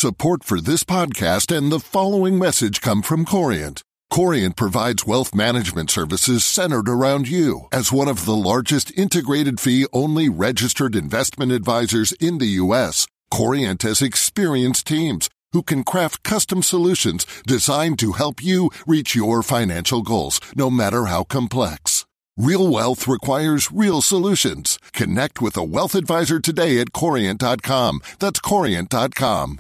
Support for this podcast and the following message come from Corient. Corient provides wealth management services centered around you. As one of the largest integrated fee-only registered investment advisors in the U.S., Corient has experienced teams who can craft custom solutions designed to help you reach your financial goals, no matter how complex. Real wealth requires real solutions. Connect with a wealth advisor today at Corient.com. That's Corient.com.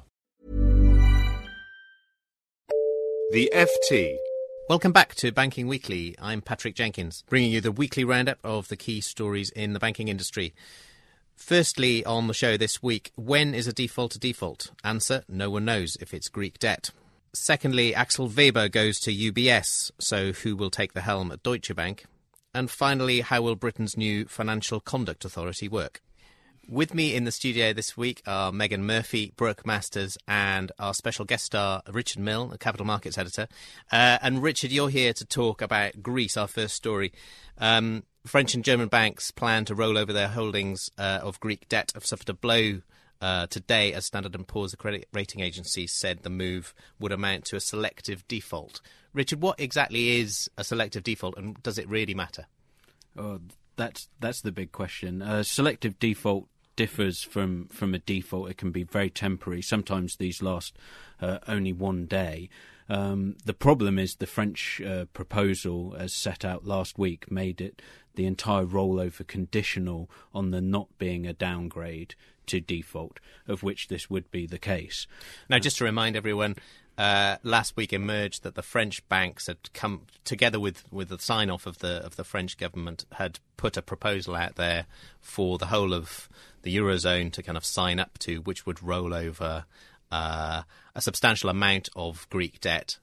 The FT. Welcome back to Banking Weekly. I'm Patrick Jenkins, bringing you the weekly roundup of the key stories in the banking industry. Firstly, on the show this week, when is a default a default? Answer, no one knows if it's Greek debt. Secondly, Axel Weber goes to UBS, so who will take the helm at Deutsche Bank? And finally, how will Britain's new Financial Conduct Authority work? With me in the studio this week are Megan Murphy, Brooke Masters, and our special guest star, Richard Mill, a capital markets editor. And Richard, you're here to talk about Greece, our first story. French and German banks plan to roll over their holdings of Greek debt have suffered a blow today as Standard & Poor's, the credit rating agency, said the move would amount to a selective default. Richard, what exactly is a selective default, and does it really matter? Oh, that's the big question. Selective default differs from a default. It can be very temporary. Sometimes these last only one day. The problem is the French proposal, as set out last week, made it the entire rollover conditional on there not being a downgrade to default, of which this would be the case. Now, just to remind everyone, last week emerged that the French banks had come together with the sign-off of the French government, had put a proposal out there for the whole of the Eurozone to kind of sign up to, which would roll over a substantial amount of Greek debt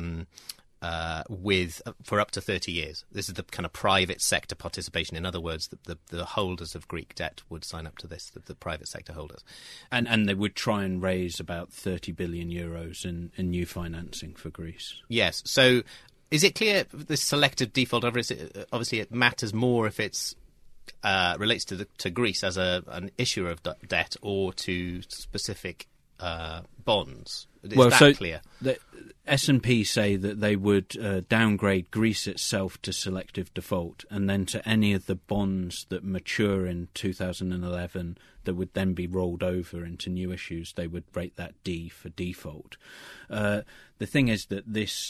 for up to 30 years. This is the kind of private sector participation. In other words, the holders of Greek debt would sign up to this, the private sector holders. And they would try and raise about 30 billion euros in new financing for Greece. Yes. So is it clear this selective default, obviously it matters more if it's relates to Greece as an issuer of debt or to specific bonds? Is that clear? The S&P say that they would downgrade Greece itself to selective default, and then to any of the bonds that mature in 2011 that would then be rolled over into new issues, they would rate that D for default. The thing is that this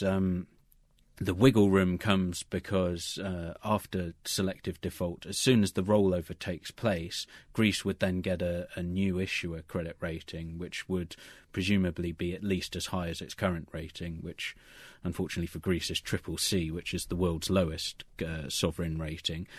the wiggle room comes because after selective default, as soon as the rollover takes place, Greece would then get a new issuer credit rating, which would presumably be at least as high as its current rating, which unfortunately for Greece is CCC, which is the world's lowest sovereign rating.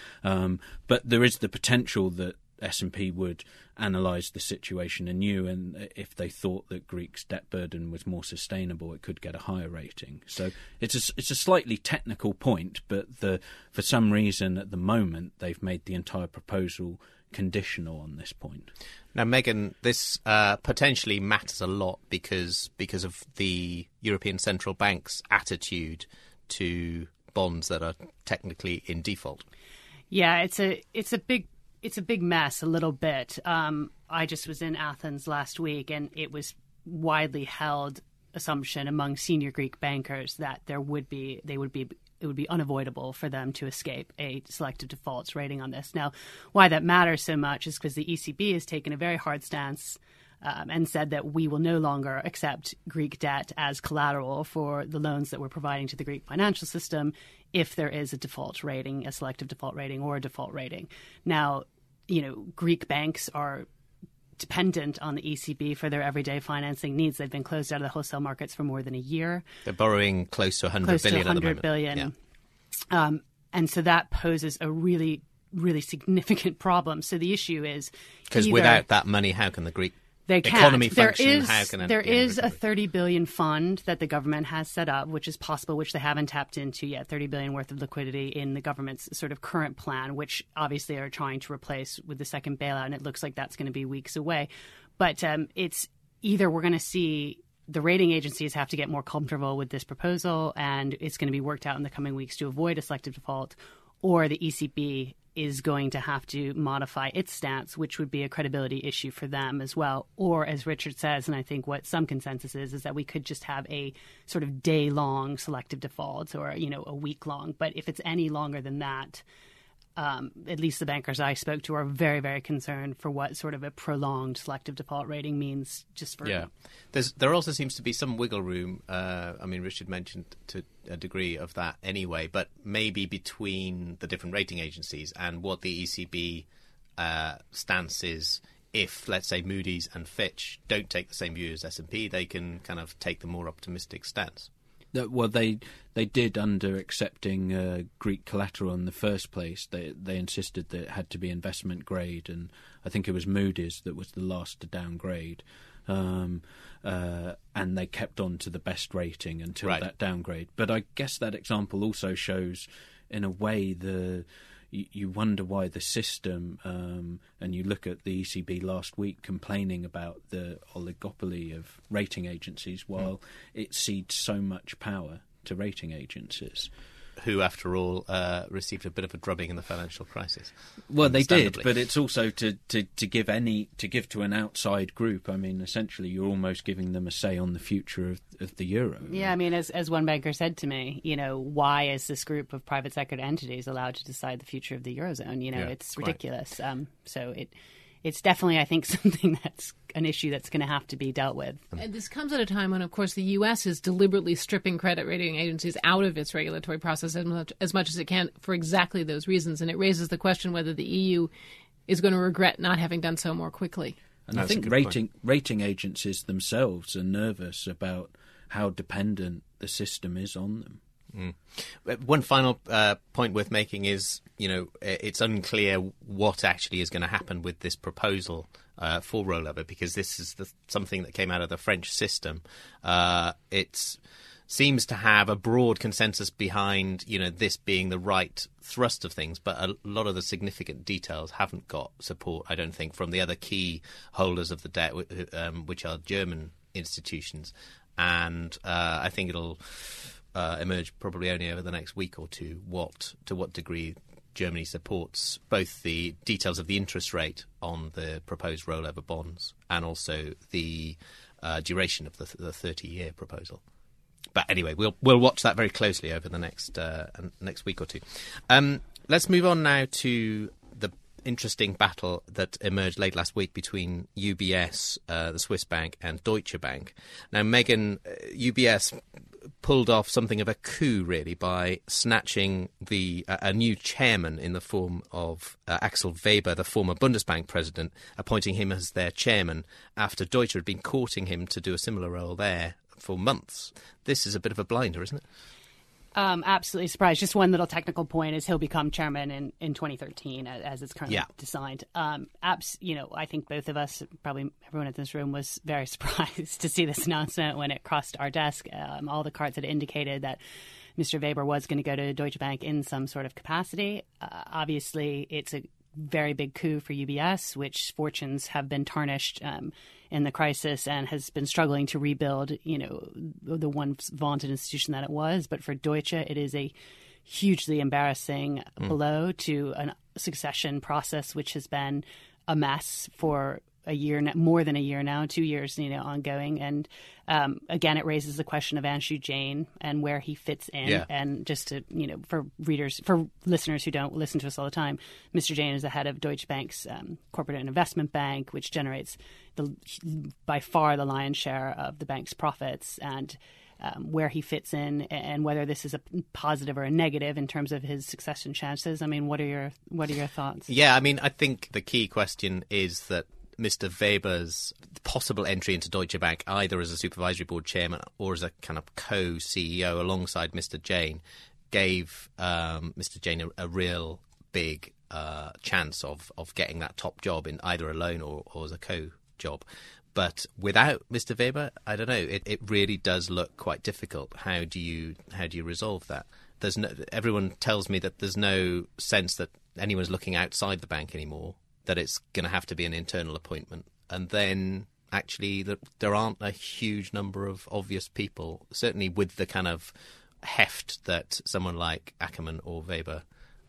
But there is the potential that S&P would analyse the situation anew, and if they thought that Greece's debt burden was more sustainable, it could get a higher rating. So it's a slightly technical point, but for some reason at the moment they've made the entire proposal conditional on this point. Now, Megan, this potentially matters a lot because of the European Central Bank's attitude to bonds that are technically in default. Yeah, it's a big mess, a little bit. I just was in Athens last week, and it was widely held assumption among senior Greek bankers that it would be unavoidable for them to escape a selective defaults rating on this. Now, why that matters so much is because the ECB has taken a very hard stance and said that we will no longer accept Greek debt as collateral for the loans that we're providing to the Greek financial system if there is a default rating, a selective default rating or a default rating. Now, Greek banks are dependent on the ECB for their everyday financing needs. They've been closed out of the wholesale markets for more than a year. They're borrowing close to 100 billion at the moment. Billion. Yeah. And so that poses a really, really significant problem. So the issue is, because without that money, how can the Greek They can't. economy function? There is a 30 billion fund that the government has set up, which is possible, which they haven't tapped into yet. 30 billion worth of liquidity in the government's sort of current plan, which obviously are trying to replace with the second bailout, and it looks like that's going to be weeks away. But it's either we're going to see the rating agencies have to get more comfortable with this proposal, and it's going to be worked out in the coming weeks to avoid a selective default, or the ECB is going to have to modify its stance, which would be a credibility issue for them as well. Or, as Richard says, and I think what some consensus is that we could just have a sort of day-long selective default or, a week-long. But if it's any longer than that, at least the bankers I spoke to are very, very concerned for what sort of a prolonged selective default rating means just for... Yeah. There also seems to be some wiggle room. Richard mentioned to a degree of that anyway, but maybe between the different rating agencies and what the ECB stance is. If, let's say, Moody's and Fitch don't take the same view as S&P, they can kind of take the more optimistic stance. Well, they did under accepting Greek collateral in the first place. They insisted that it had to be investment grade, and I think it was Moody's that was the last to downgrade. And they kept on to the best rating until that downgrade. But I guess that example also shows, in a way, you wonder why the system, and you look at the ECB last week complaining about the oligopoly of rating agencies while it cedes so much power to rating agencies. Who, after all, received a bit of a drubbing in the financial crisis. Well, they did, but it's also to give to an outside group. I mean, essentially, you're almost giving them a say on the future of the euro. Yeah, I mean, as one banker said to me, why is this group of private sector entities allowed to decide the future of the eurozone? It's ridiculous. So it's definitely, I think, something that's an issue that's going to have to be dealt with. And this comes at a time when, of course, the U.S. is deliberately stripping credit rating agencies out of its regulatory process as much as it can for exactly those reasons. And it raises the question whether the EU is going to regret not having done so more quickly. And I think rating agencies themselves are nervous about how dependent the system is on them. One final point worth making is, it's unclear what actually is going to happen with this proposal for rollover, because this is something that came out of the French system. It seems to have a broad consensus behind, this being the right thrust of things, but a lot of the significant details haven't got support, I don't think, from the other key holders of the debt, which are German institutions. And I think it'll emerge probably only over the next week or two to what degree Germany supports both the details of the interest rate on the proposed rollover bonds and also the duration of the 30-year proposal. But anyway, we'll watch that very closely over the next week or two. Let's move on now to the interesting battle that emerged late last week between UBS, the Swiss bank, and Deutsche Bank. Now, Megan, UBS pulled off something of a coup, really, by snatching a new chairman in the form of Axel Weber, the former Bundesbank president, appointing him as their chairman after Deutsche had been courting him to do a similar role there for months. This is a bit of a blinder, isn't it? Absolutely surprised. Just one little technical point is he'll become chairman in 2013 as it's currently designed. I think both of us, probably everyone in this room, was very surprised to see this announcement when it crossed our desk. All the cards had indicated that Mr. Weber was going to go to Deutsche Bank in some sort of capacity. Obviously, it's a very big coup for UBS, which fortunes have been tarnished in the crisis and has been struggling to rebuild, the once vaunted institution that it was. But for Deutsche, it is a hugely embarrassing blow to a succession process, which has been a mess for a year, more than a year now, 2 years, ongoing. And again, it raises the question of Anshu Jain and where he fits in. Yeah. And just to, for listeners who don't listen to us all the time, Mr. Jain is the head of Deutsche Bank's corporate and investment bank, which generates by far the lion's share of the bank's profits. And where he fits in and whether this is a positive or a negative in terms of his succession chances. I mean, what are your thoughts? Yeah, I mean, I think the key question is that Mr. Weber's possible entry into Deutsche Bank, either as a supervisory board chairman or as a kind of co-CEO alongside Mr. Jain, gave Mr. Jain a real big chance of getting that top job in either alone or as a co-job. But without Mr. Weber, I don't know. It really does look quite difficult. How do you resolve that? Everyone tells me that there's no sense that anyone's looking outside the bank anymore, that it's going to have to be an internal appointment. And then actually there aren't a huge number of obvious people, certainly with the kind of heft that someone like Ackermann or Weber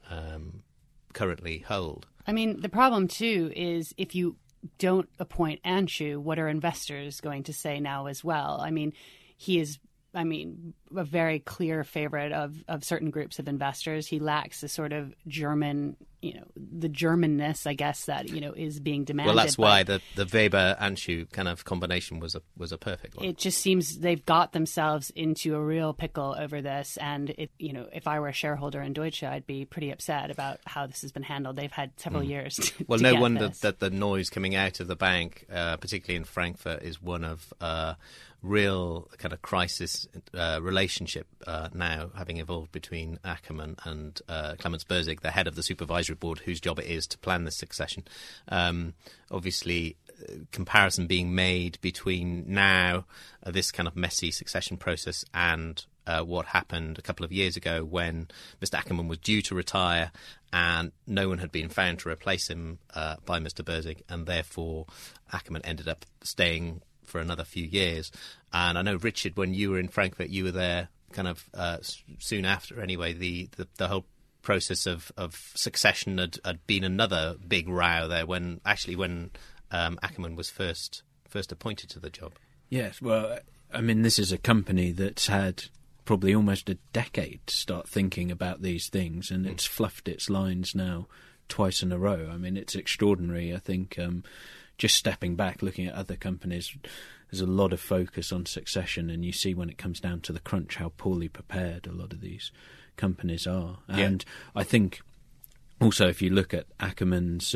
currently hold. I mean, the problem, too, is if you don't appoint Anshu, what are investors going to say now as well? I mean, he is, a very clear favorite of certain groups of investors. He lacks the sort of German, the Germanness, I guess, that, is being demanded. Well, that's why the Weber-Anshu kind of combination was a perfect one. It just seems they've got themselves into a real pickle over this. And, if I were a shareholder in Deutsche, I'd be pretty upset about how this has been handled. They've had several years to Well, to no get wonder this. that the noise coming out of the bank, particularly in Frankfurt, is one of real kind of crisis relationship now, having evolved between Ackermann and Clemens Börsig, the head of the supervisory board, whose job it is to plan this succession. Obviously, comparison being made between now, this kind of messy succession process, and what happened a couple of years ago when Mr. Ackermann was due to retire and no one had been found to replace him by Mr. Börsig, and therefore Ackermann ended up staying for another few years. And I know, Richard, when you were in Frankfurt, you were there kind of soon after anyway. The whole process of succession had been another big row there when Ackermann was first appointed to the job. Yes, well, I mean, this is a company that's had probably almost a decade to start thinking about these things, and it's fluffed its lines now twice in a row. I mean, it's extraordinary. I think just stepping back, looking at other companies, there's a lot of focus on succession, and you see when it comes down to the crunch how poorly prepared a lot of these companies are. And I think also if you look at Ackermann's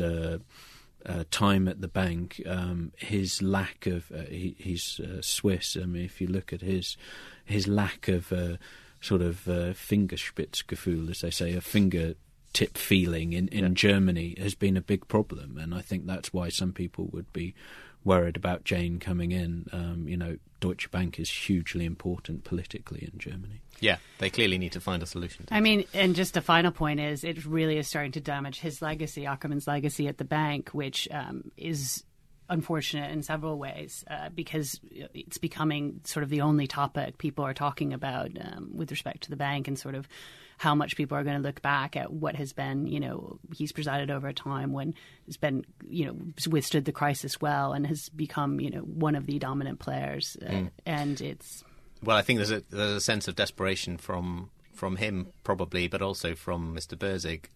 time at the bank, his lack of he's Swiss. I mean, if you look at his lack of sort of Fingerspitzgefühl, as they say, a fingertip feeling in Germany, has been a big problem, and I think that's why some people would be worried about Jane coming in. Deutsche Bank is hugely important politically in Germany. Yeah, they clearly need to find a solution. I mean, and just a final point is it really is starting to damage his legacy, Ackermann's legacy at the bank, which is unfortunate in several ways because it's becoming sort of the only topic people are talking about with respect to the bank, and sort of how much people are going to look back at what has been, he's presided over a time when it's been, withstood the crisis well and has become, one of the dominant players. And it's... Well, I think there's a sense of desperation from him probably, but also from Mr. Börsig.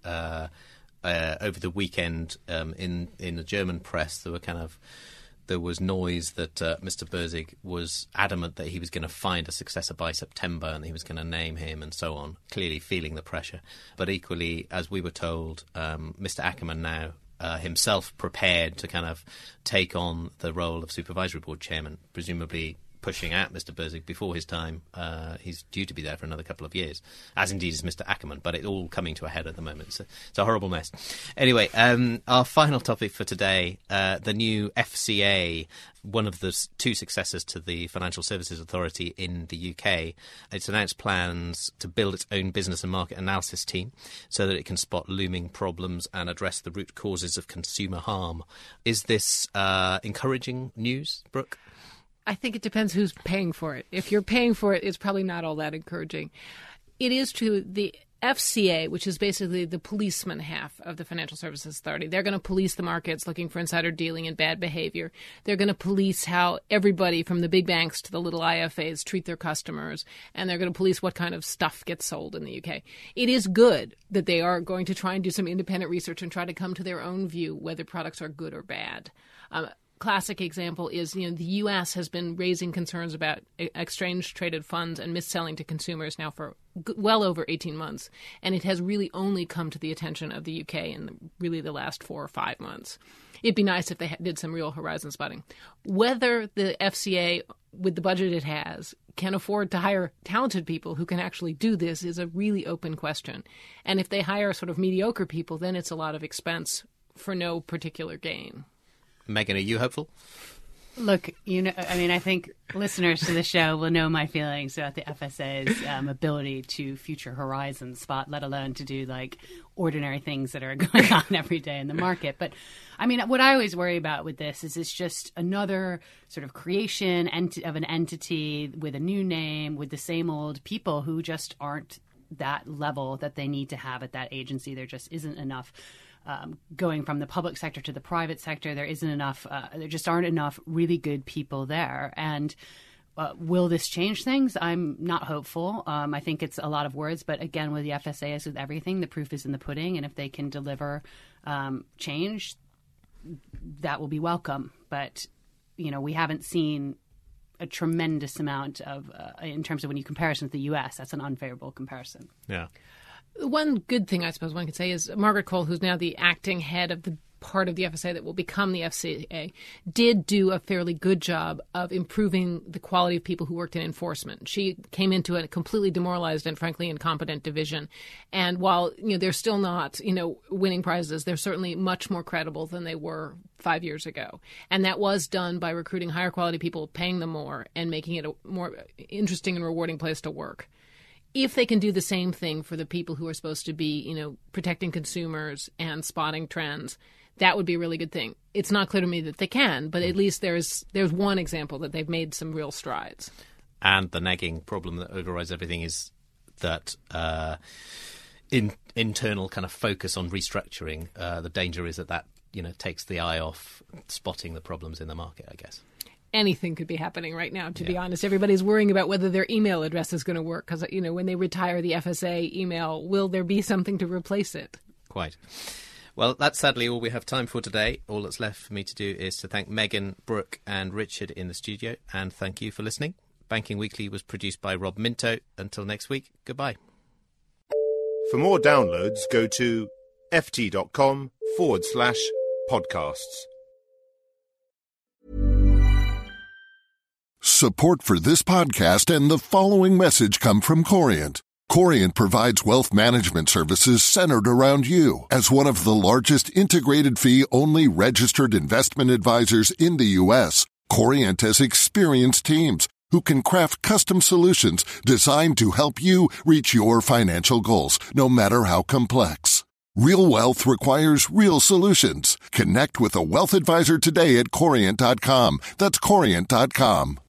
Over the weekend, in the German press, there was noise that Mr. Börsig was adamant that he was going to find a successor by September and he was going to name him and so on, clearly feeling the pressure. But equally, as we were told, Mr. Ackermann now himself prepared to kind of take on the role of supervisory board chairman, presumably pushing out Mr. Börsig before his time. He's due to be there for another couple of years, as indeed is Mr. Ackermann, but it's all coming to a head at the moment. So it's a horrible mess. Anyway, our final topic for today, the new FCA, one of the two successors to the Financial Services Authority in the UK. It's announced plans to build its own business and market analysis team so that it can spot looming problems and address the root causes of consumer harm. Is this encouraging news, Brooke? I think it depends who's paying for it. If you're paying for it, it's probably not all that encouraging. It is true. The FCA, which is basically the policeman half of the Financial Services Authority, they're going to police the markets looking for insider dealing and bad behavior. They're going to police how everybody from the big banks to the little IFAs treat their customers, and they're going to police what kind of stuff gets sold in the UK. It is good that they are going to try and do some independent research and try to come to their own view whether products are good or bad. Classic example is, the U.S. has been raising concerns about exchange-traded funds and mis-selling to consumers now for well over 18 months, and it has really only come to the attention of the U.K. in really the last 4 or 5 months. It'd be nice if they did some real horizon spotting. Whether the FCA, with the budget it has, can afford to hire talented people who can actually do this is a really open question. And if they hire sort of mediocre people, then it's a lot of expense for no particular gain. Megan, are you hopeful? Look, I think listeners to the show will know my feelings about the FSA's ability to future horizon spot, let alone to do like ordinary things that are going on every day in the market. But I mean, what I always worry about with this is it's just another sort of creation of an entity with a new name, with the same old people who just aren't that level that they need to have at that agency. There just isn't enough. Going from the public sector to the private sector, there isn't enough. There just aren't enough really good people there. And will this change things? I'm not hopeful. I think it's a lot of words, but again, with the FSA, as with everything, the proof is in the pudding. And if they can deliver change, that will be welcome. But we haven't seen a tremendous amount of, in terms of when you compare us with the U.S., that's an unfavorable comparison. Yeah. One good thing I suppose one could say is Margaret Cole, who's now the acting head of the part of the FSA that will become the FCA, did do a fairly good job of improving the quality of people who worked in enforcement. She came into a completely demoralized and frankly incompetent division. And while they're still not winning prizes, they're certainly much more credible than they were 5 years ago. And that was done by recruiting higher quality people, paying them more, and making it a more interesting and rewarding place to work. If they can do the same thing for the people who are supposed to be, protecting consumers and spotting trends, that would be a really good thing. It's not clear to me that they can, but at least there's one example that they've made some real strides. And the nagging problem that overrides everything is that internal kind of focus on restructuring. The danger is that takes the eye off spotting the problems in the market, I guess. Anything could be happening right now, to be honest. Everybody's worrying about whether their email address is going to work because, when they retire the FSA email, will there be something to replace it? Quite. Well, that's sadly all we have time for today. All that's left for me to do is to thank Megan, Brooke and Richard in the studio, and thank you for listening. Banking Weekly was produced by Rob Minto. Until next week, goodbye. For more downloads, go to ft.com/podcasts. Support for this podcast and the following message come from Corient. Corient provides wealth management services centered around you. As one of the largest integrated fee-only registered investment advisors in the U.S., Corient has experienced teams who can craft custom solutions designed to help you reach your financial goals, no matter how complex. Real wealth requires real solutions. Connect with a wealth advisor today at Corient.com. That's Corient.com.